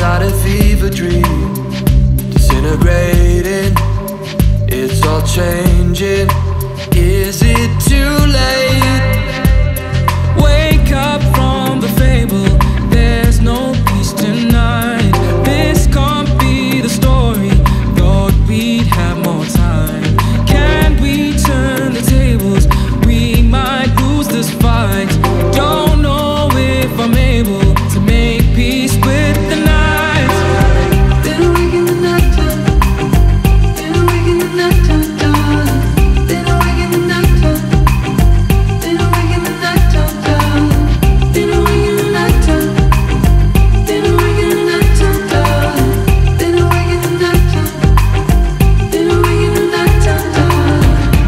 inside a fever dream, disintegrating. It's all changing. Is it too late? Wake up from the fable. There's no peace tonight. This can't be the story. Thought we'd have more time. Can we turn the tables? We might lose this fight. Don't know if I'm able to make peace with the night. Been awake in the nighttime. Been awake in the nighttime, darling. Been awake in the nighttime. Been awake in the nighttime, darling. Been awake in the nighttime. Been awake in the nighttime, darling. Been awake in the nighttime. Been awake in the nighttime, darling.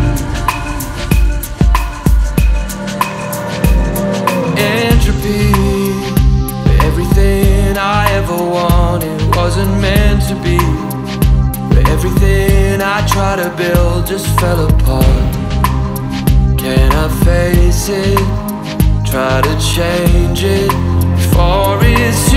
Entropy. Everything I ever wanted wasn't meant to be. But everything I tried to build just fell apart. Can I face it? Try to change it before it's